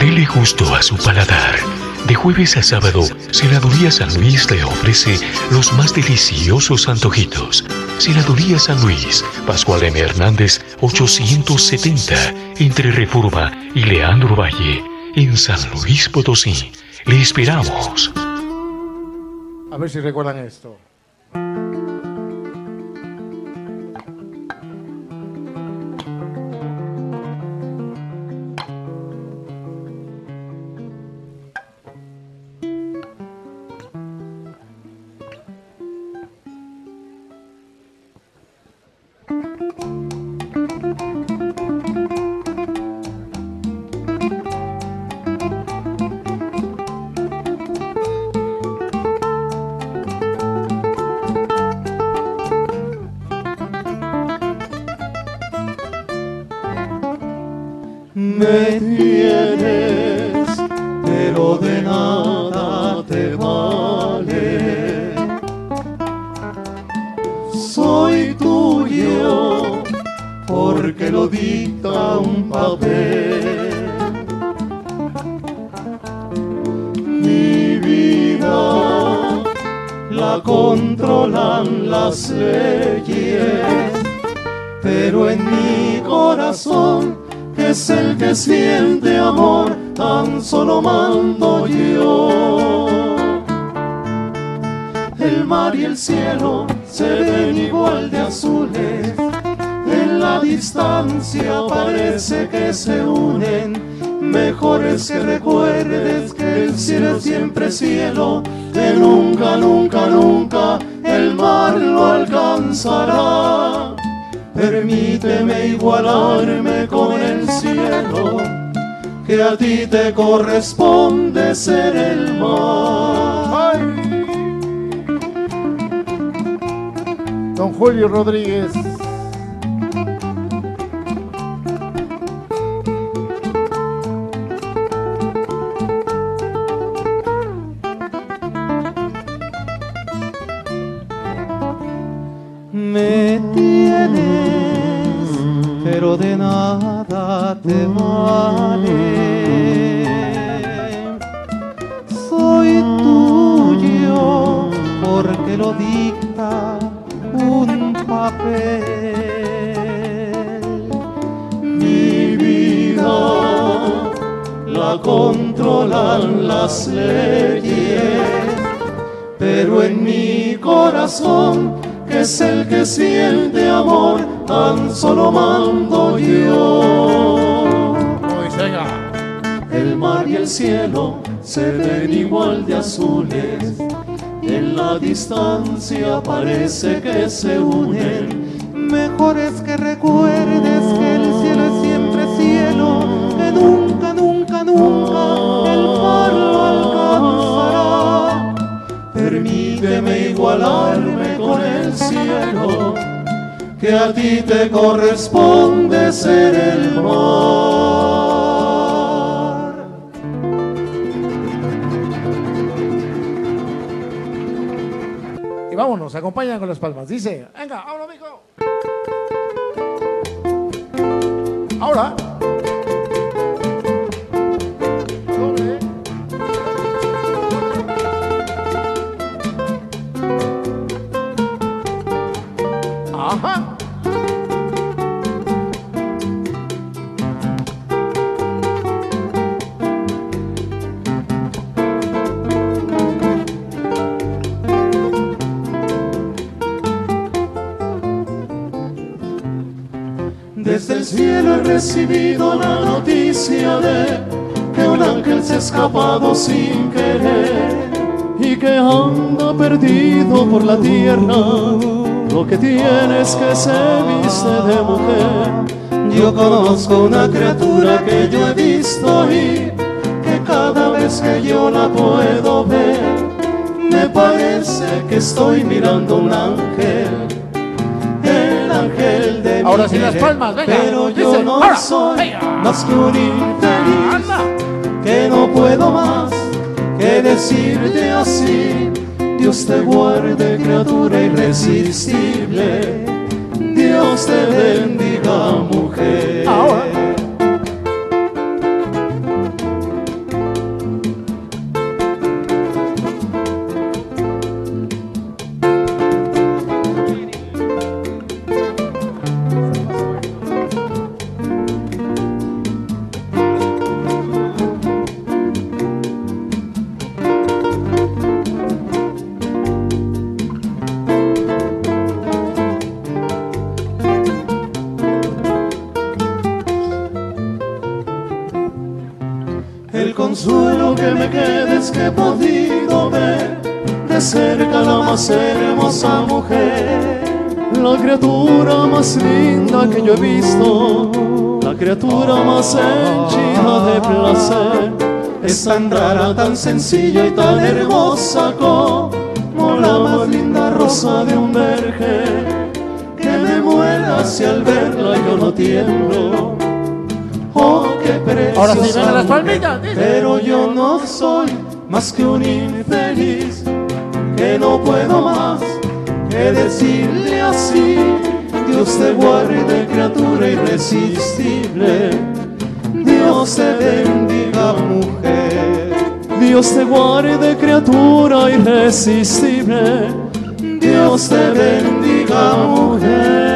Dele gusto a su paladar. De jueves a sábado, Celaduría San Luis le ofrece los más deliciosos antojitos. Celaduría San Luis, Pascual M. Hernández, 870, entre Reforma y Leandro Valle, en San Luis Potosí. Le esperamos. A ver si recuerdan esto. Me tienes, pero de nada te vale. Soy tuyo porque lo dicta un papel. Mi vida la controlan las leyes, pero en mi corazón, que es el que siente amor, tan solo mando yo. El mar y el cielo se ven igual de azules, en la distancia parece que se unen. Mejor es que recuerdes que el cielo es siempre cielo, que nunca, nunca, nunca el mar lo alcanzará. Permíteme igualarme con el cielo, que a ti te corresponde ser el mar. ¡Ay! Don Julio Rodríguez. Me tienes, pero de nada te vale. Soy tuyo porque lo dicta un papel. Mi vida la controlan las leyes, pero en mi corazón, que es el que siente amor, tan solo mando yo. El mar y el cielo se ven igual de azules, en la distancia parece que se unen. Mejor es que recuerdes que el cielo es siempre cielo, que nunca, nunca, nunca el mar lo alcanzará. Permíteme igualarme con el cielo, que a ti te corresponde ser el mar. Y vámonos, acompañan con las palmas. Dice, venga, ahora, mijo. Ahora. Doble. Ajá. Desde el cielo he recibido la noticia de que un ángel se ha escapado sin querer y que anda perdido por la tierra. Lo que tienes que se viste de mujer. Yo conozco una criatura que yo he visto y que cada vez que yo la puedo ver, me parece que estoy mirando un ángel, el ángel de mi Ahora sí las palmas, venga. pero yo Dice, no ahora, soy venga. más que un infeliz, Anda. que no puedo más que decirte así. Dios te guarde, criatura irresistible. Dios te bendiga, mujer. Ahora. El consuelo que me queda es que he podido ver de cerca la más hermosa mujer, la criatura más linda que yo he visto, la criatura más henchida de placer. Es tan rara, tan sencilla y tan hermosa como la más linda rosa de un vergel, que me muera si al verla yo no tiemblo. Oh, qué preciosa. Ahora sí, ven las palmitas, dice. Pero yo no soy más que un infeliz, que no puedo más que decirle así. Dios te guarde, criatura irresistible. Dios te bendiga, mujer. Dios te guarde, criatura irresistible. Dios te bendiga, mujer.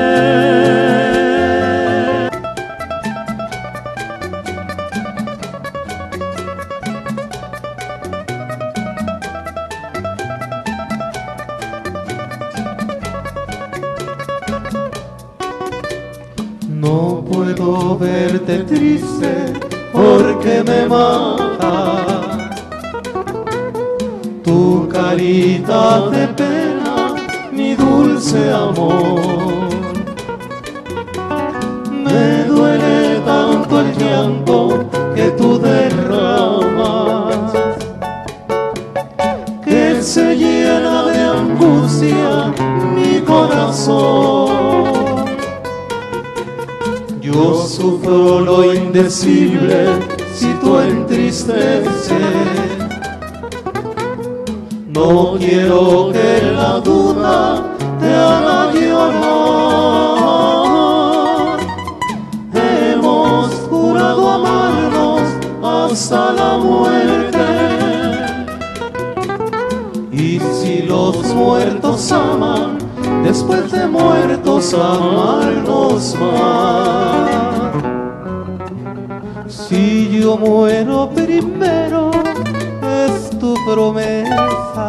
No puedo verte triste porque me mata tu carita de pena, mi dulce amor. Me duele tanto el llanto que tú derramas, que se llena de angustia mi corazón. Yo sufro lo indecible si tú entristeces. No quiero que la duda te haga llorar. Hemos jurado amarnos hasta la muerte. Y si los muertos aman, después de muertos amarnos más. Si yo muero primero, es tu promesa,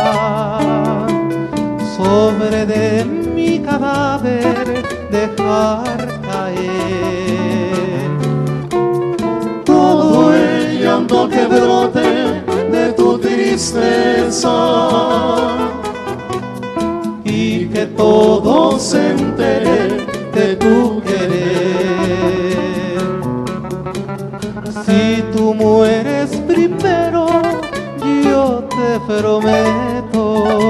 sobre de mi cadáver dejar caer todo el llanto que brote de tu tristeza, y que todos se enteren de tu querer. Si tú mueres primero, yo te prometo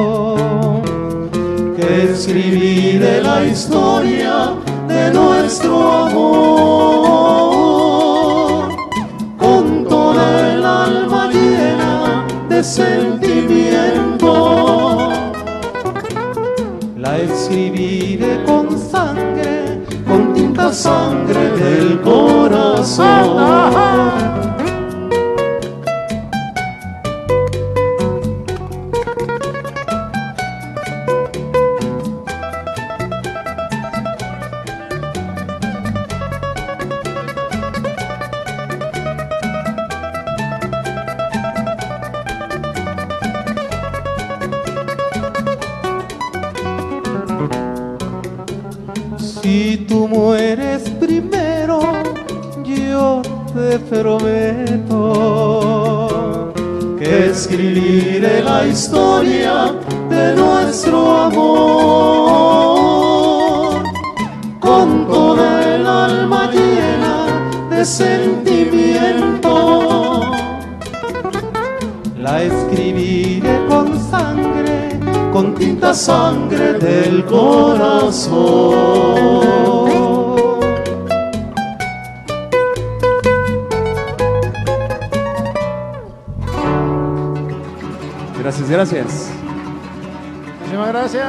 que escribiré la historia de nuestro amor con toda el alma llena de sentimiento. La escribiré con sangre, con tinta sangre del corazón. Si tú mueres primero, yo te prometo que escribiré la historia de nuestro amor con toda el alma llena de sentimiento. La escribiré con sangre, con tinta sangre del corazón. Gracias, gracias. Muchísimas gracias.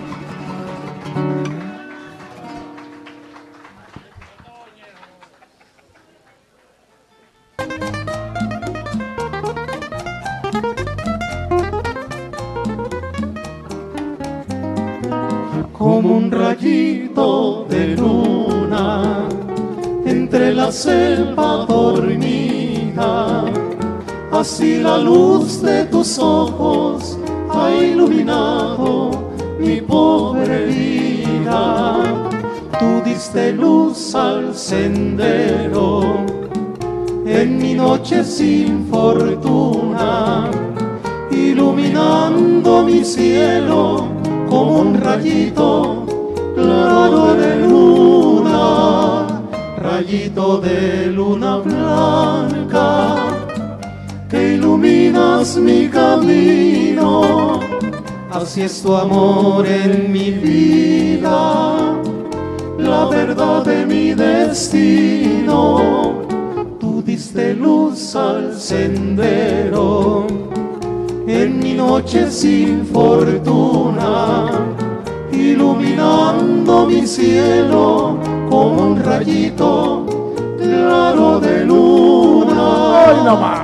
Como un rayito de luna entre la selva dormida, así la luz de tus ojos ha iluminado mi pobre vida. Tú diste luz al sendero en mi noche noche sin fortuna, iluminando mi cielo como un rayito claro de luna, rayito de luna blanca, que iluminas mi camino. Así es tu amor en mi vida, la verdad de mi destino. Tú diste luz al sendero en mi noche sin fortuna, iluminando mi cielo como un rayito claro de luna. ¡Ay, no más!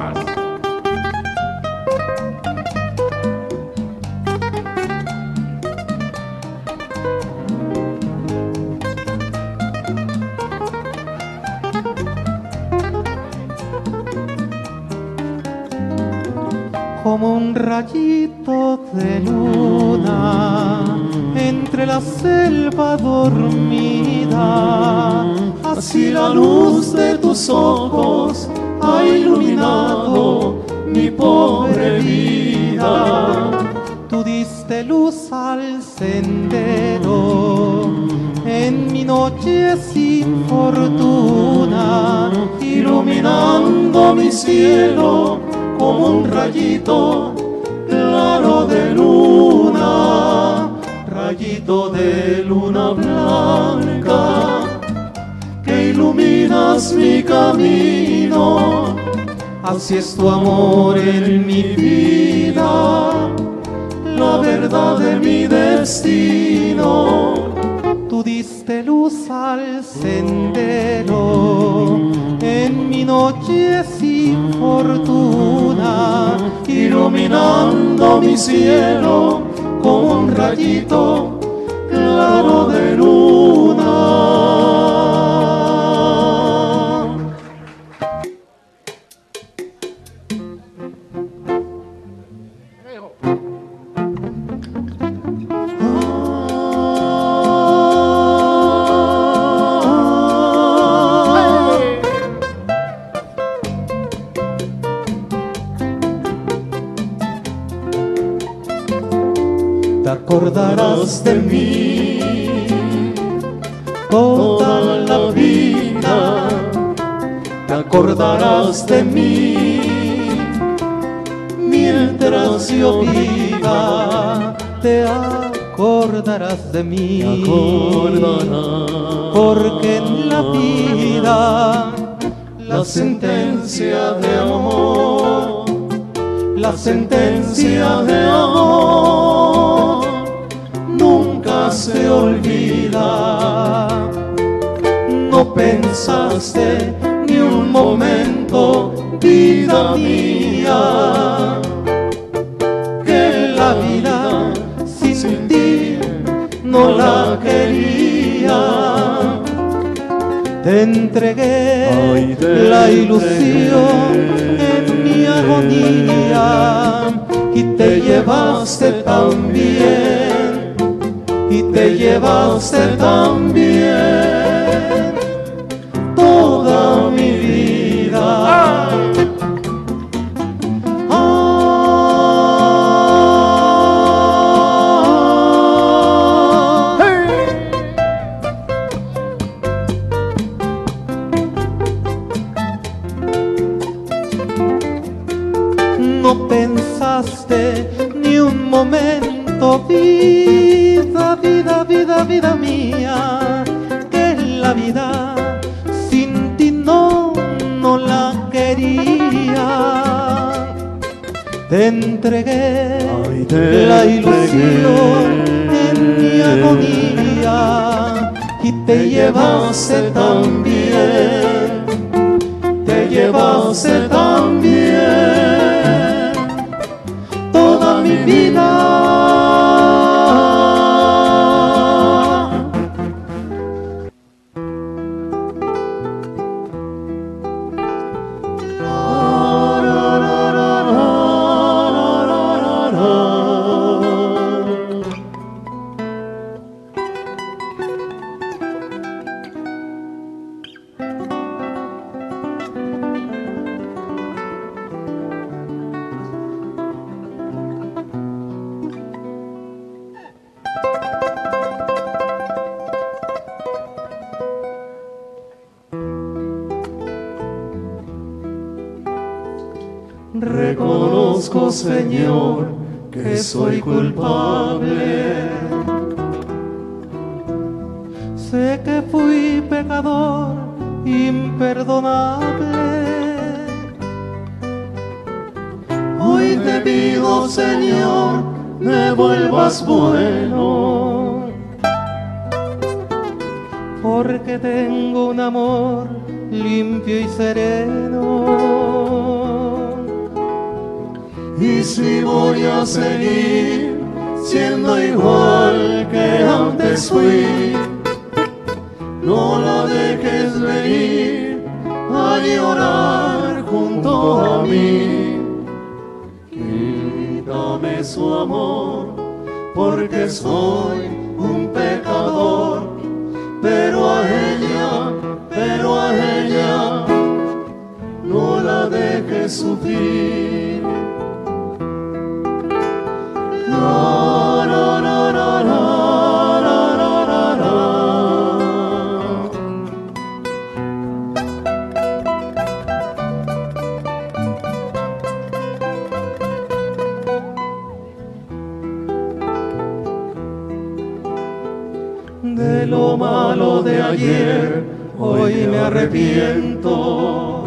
Como un rayito de luna entre la selva dormida, así la luz de tus ojos ha iluminado mi pobre vida. Tú diste luz al sendero en mi noche sin fortuna, iluminando mi cielo como un rayito claro de luna, rayito de luna blanca, que iluminas mi camino. Así es tu amor en mi vida, la verdad de mi destino. Tú diste luz al sendero en mi noche sin fortuna, iluminando mi cielo como un rayito claro de luna. Te acordarás de mí toda la vida, te acordarás de mí mientras yo viva, te acordarás de mí, porque en la vida la sentencia de amor, la sentencia de amor nunca se olvida. No pensaste ni un momento, vida mía, que la vida sin ti no la quería. Te entregué la ilusión en mi agonía y te llevaste también, y te llevaste también toda mi vida. No pensaste ni un momento, vida, vida, vida, vida mía, que la vida sin ti no la quería. Te entregué la ilusión en mi agonía y te llevaste también, te llevaste también toda mi vida. reconozco, Señor, que soy culpable. Sé que fui pecador imperdonable. Hoy te pido, Señor, me vuelvas bueno, porque tengo un amor limpio y sereno. y si voy a seguir siendo igual que antes fui, no la dejes venir a llorar junto a mí. Quítame su amor, porque soy un pecador, pero a ella no la dejes sufrir. La, la, la, la, la, la, la, la. De lo malo de ayer, hoy me arrepiento.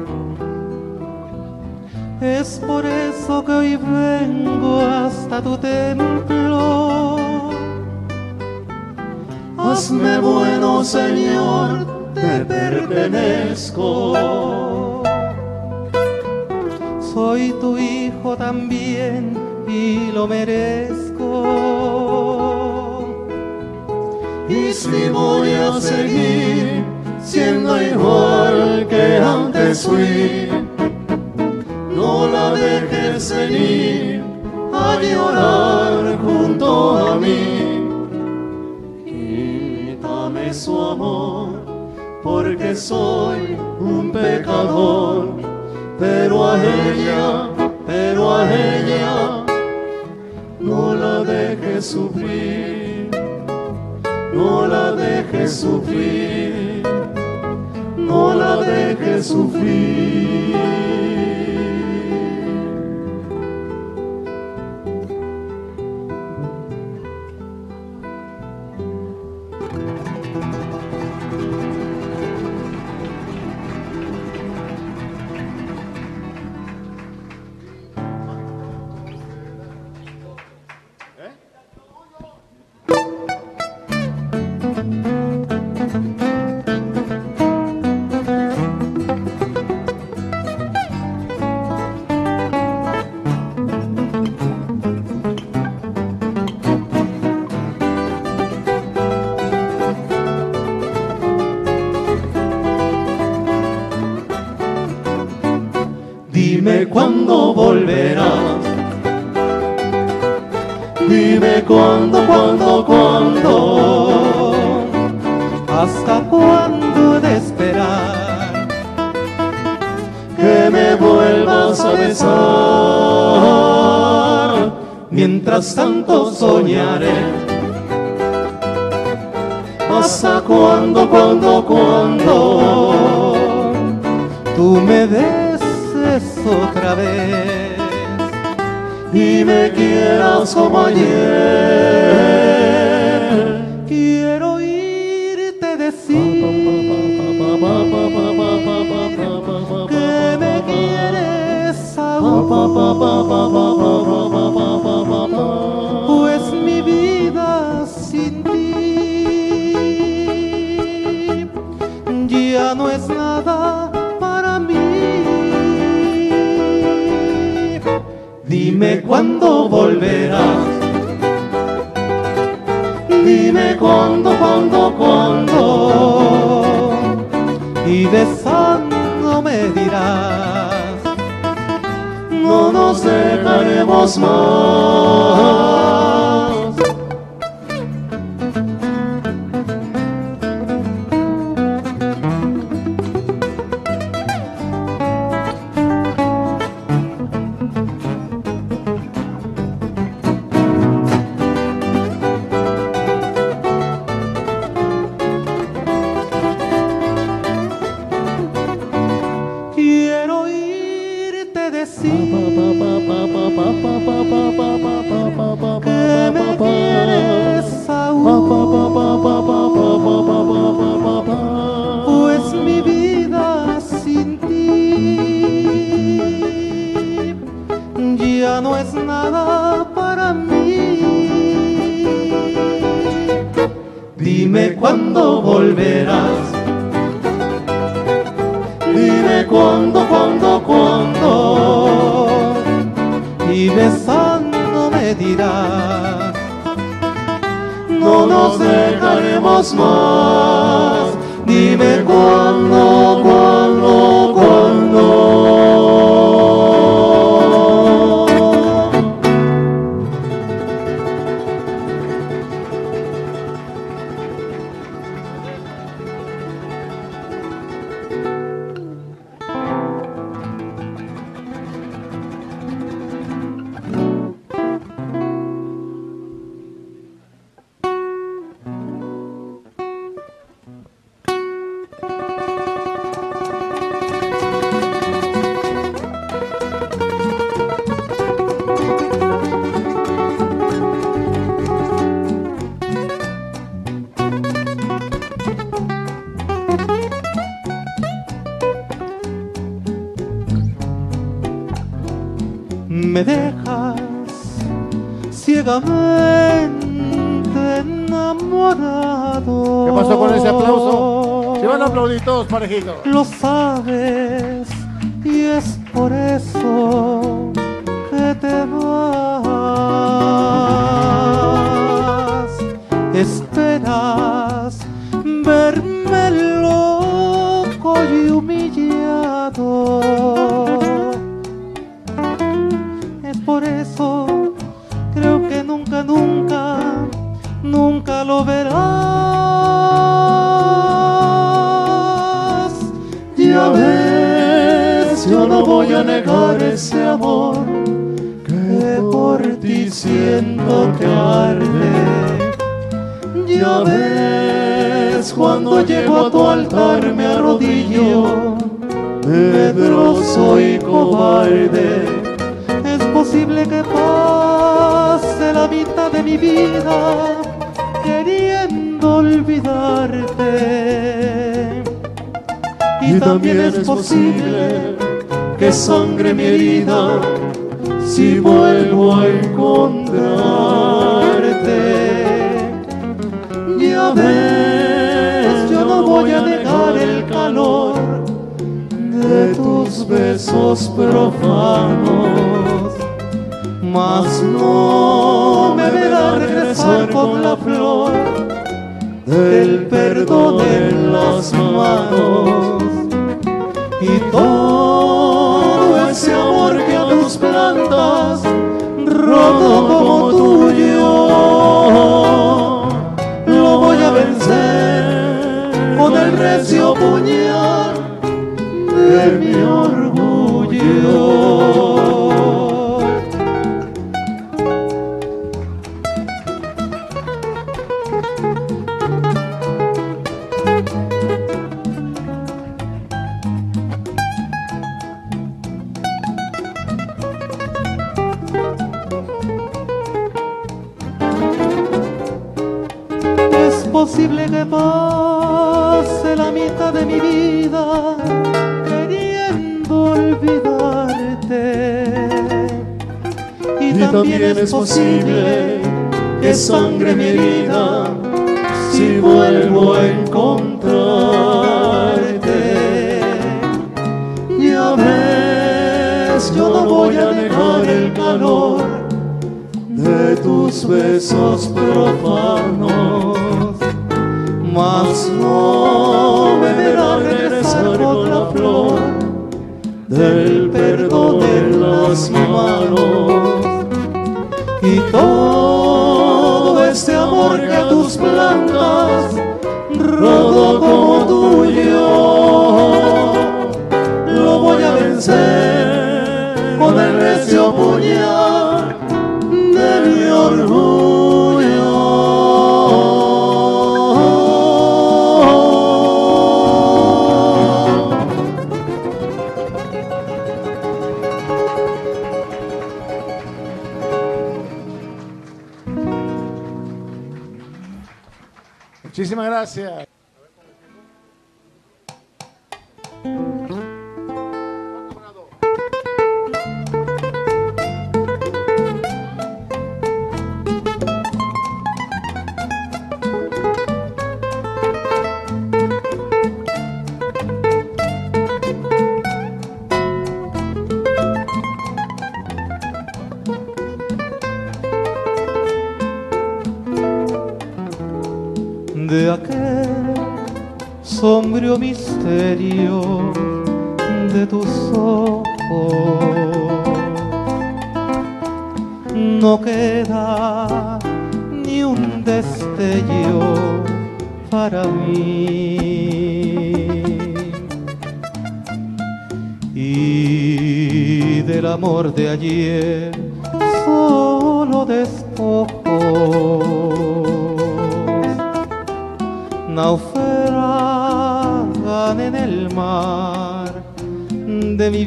Es por eso que hoy vengo hasta tu templo. Hazme bueno, Señor, te pertenezco. Soy tu hijo también y lo merezco. Y si voy a seguir siendo igual que antes fui, no la dejes venir a llorar junto a mí. Quítame su amor, porque soy un pecador, pero a ella no la dejes sufrir, no la dejes sufrir, no la dejes sufrir. Dime cuándo volverás, dime cuándo, ¿Hasta cuándo he de esperar? que me vuelvas a besar. Mientras tanto soñaré. ¿Hasta cuándo, Tú me beses otra vez y me quieras como ayer? Quiero oírte decir que me quieres aún, pues mi vida sin ti ya no es nada para mí. Dime cuándo volverás, dime cuándo, Y besándome dirás, no nos dejaremos más. quiero oírte decir sí, que me quieres aún, pues mi vida sin ti ya no es nada para mí. Dime cuándo volverás, dime cuándo, y besando me dirás, no nos dejaremos más. Dime cuándo. Me dejas ciegamente enamorado. ¿Qué pasó con ese aplauso? Se van a aplaudir todos parejitos. Lo sabes y es por eso que te vas. Esperas verme loco y humillado. Por eso creo que nunca lo verás. Ya ves, yo no voy a negar ese amor que por ti siento que arde. Ya ves, cuando llego a tu altar me arrodillo, medroso y cobarde. Es posible que pase la mitad de mi vida queriendo olvidarte. Y también es posible que sangre mi herida si vuelvo a encontrarte. Ya ves, yo no voy a negar el calor de tus besos profanos, mas no me verás regresar con la flor del perdón en las manos. Y todo ese amor que a tus plantas roto como tuyo, lo voy a vencer con el recio puñal de mi orgullo. Es posible que pase la mitad de mi vida queriendo olvidarte. Y también es posible que sangre mi herida si vuelvo a encontrarte. Ya ves, yo no voy a negar el calor de tus besos profanos, mas no me verá regresar con la flor del perdón en las manos. Y todo este amor que a tus plantas rodó como tuyo, lo voy a vencer con el recio puñal de mi orgullo. Muchísimas gracias. De aquel sombrío misterio de tus ojos no queda ni un destello para mí, y del amor de ayer solo despojos naufragan en el mar de mi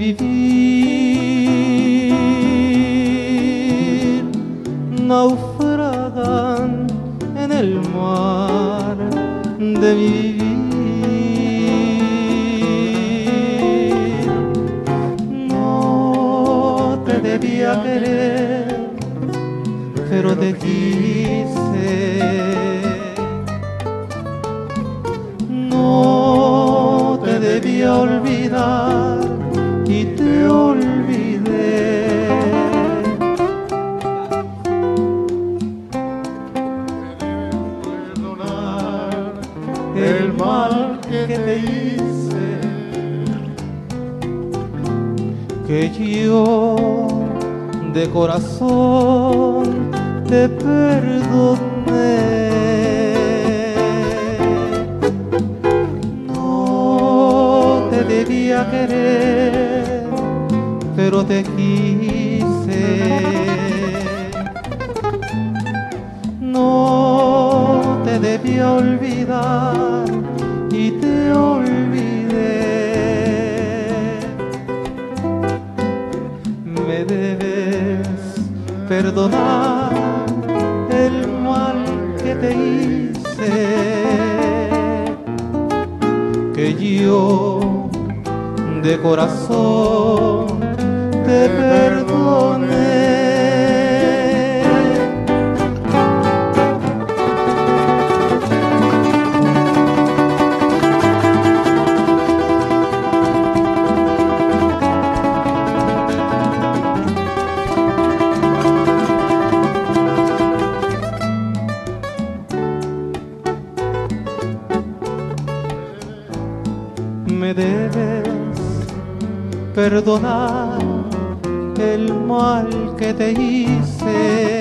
vivir, naufragan en el mar de mi vivir. No te debía querer, pero te quise. No te debía olvidar y te olvidé. Perdonar el mal que te hice, Que yo de corazón te perdoné. Debía querer, pero te quise. No te debía olvidar y te olvidé. Me debes perdonar el mal que te hice, que yo de corazón te perdoné. Me debes perdonar el mal que te hice,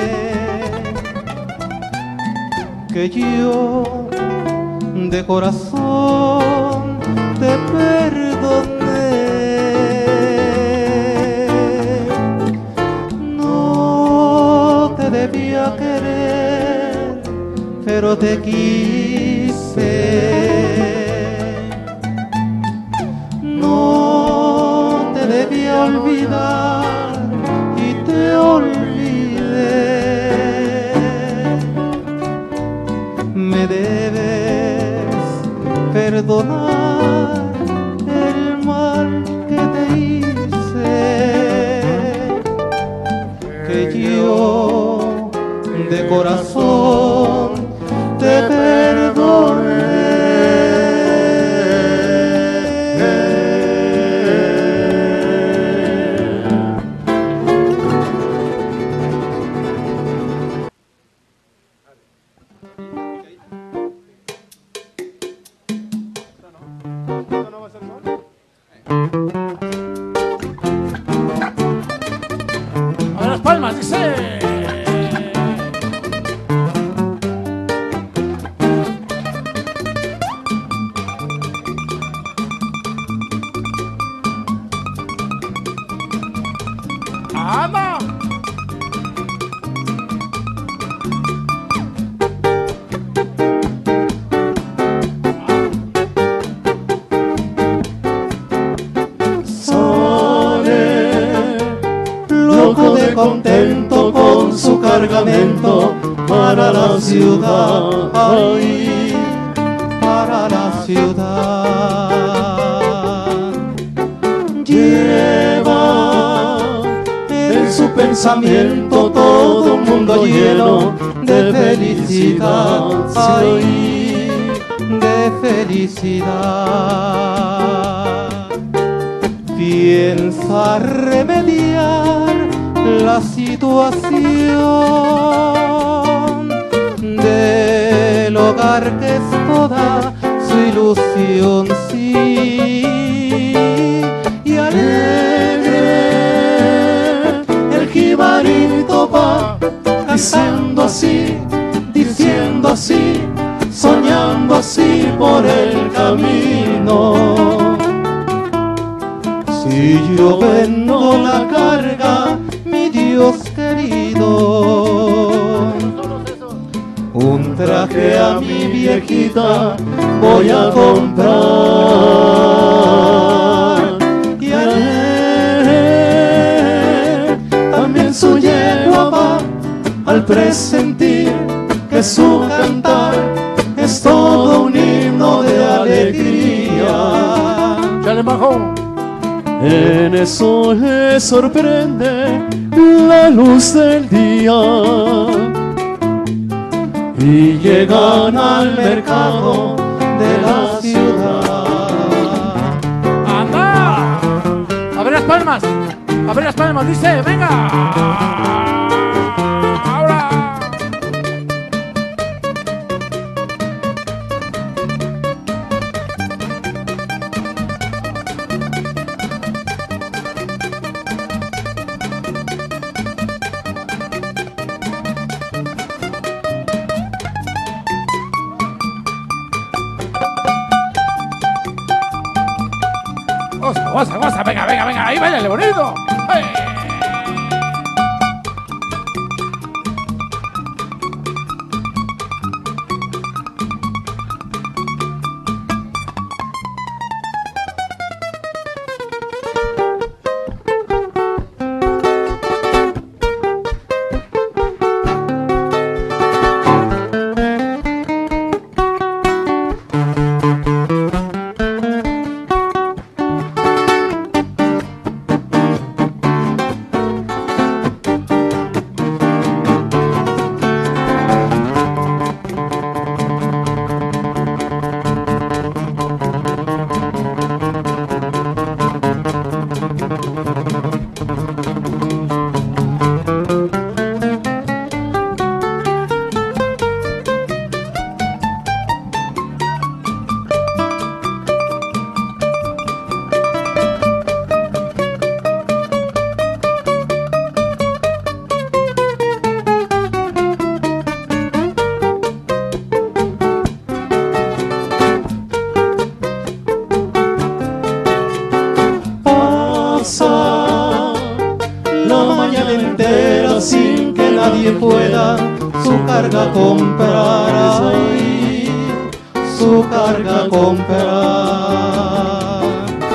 que yo de corazón te perdoné. No te debía querer, pero te quise. No te debía olvidar y te olvidé. Me debes perdonar el mal que te hice, que yo de corazón te perdoné. A las palmas, dice. ¡Anda! Contento con su cargamento para la ciudad. Ay, a la ciudad. Lleva en su pensamiento todo un mundo lleno de felicidad. Ay, de felicidad. Piensa remediar la situación del hogar que es toda su ilusión, sí. Y alegre el jibarito va diciendo así, soñando así por el camino. Si yo vendo la carga, mi Dios querido, un traje a mi viejita voy a comprar. Y a él también su yegua va al presentir que su cantar es todo un himno de alegría. Chale, majo. En eso le sorprende la luz del día y llegan al mercado de la ciudad. ¡Anda! A ver las palmas. A ver las palmas, dice, venga. Ahora. Goza, goza, venga, venga, venga, ahí váyale bonito. ¡Hey! Sin que nadie pueda su carga comprar, ay, su carga comprar.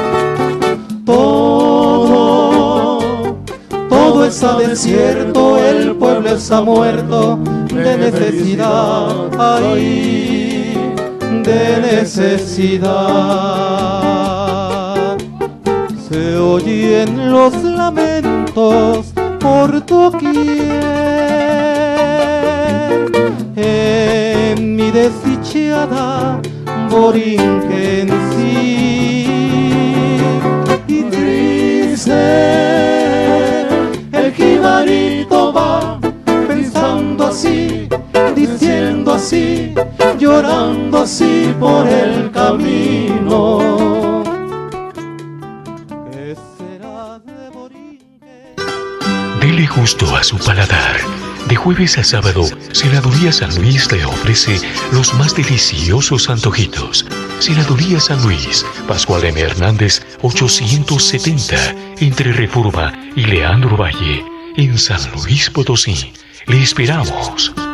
Todo está desierto, el pueblo está muerto de necesidad, ay, de necesidad. Se oyen los lamentos por doquier en mi desdichada Borinquen sí. Y triste el jibarito va pensando así, diciendo así, llorando así por el camino. ¿Qué será de Borinquen? Dele gusto a su paladar. De jueves a sábado, Senaduría San Luis le ofrece los más deliciosos antojitos. Senaduría San Luis, Pascual M. Hernández, 870, entre Reforma y Leandro Valle, en San Luis Potosí. Le esperamos.